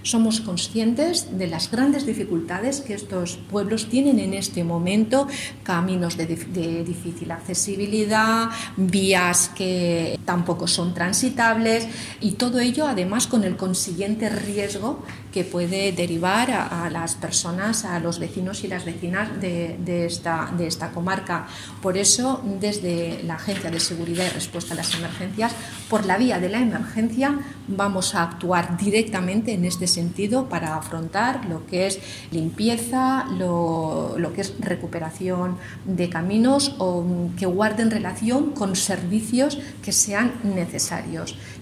Somos conscientes de las grandes dificultades que estos pueblos tienen en este momento, caminos de difícil accesibilidad, vías que tampoco son transitables y todo ello además con el consiguiente riesgo que puede derivar a las personas, a los vecinos y las vecinas de esta comarca. Por eso, desde la Agencia de Seguridad y Respuesta a las Emergencias, por la vía de la emergencia, vamos a actuar directamente en este sentido para afrontar lo que es limpieza, lo que es recuperación de caminos o que guarden relación con servicios que sean necesarios.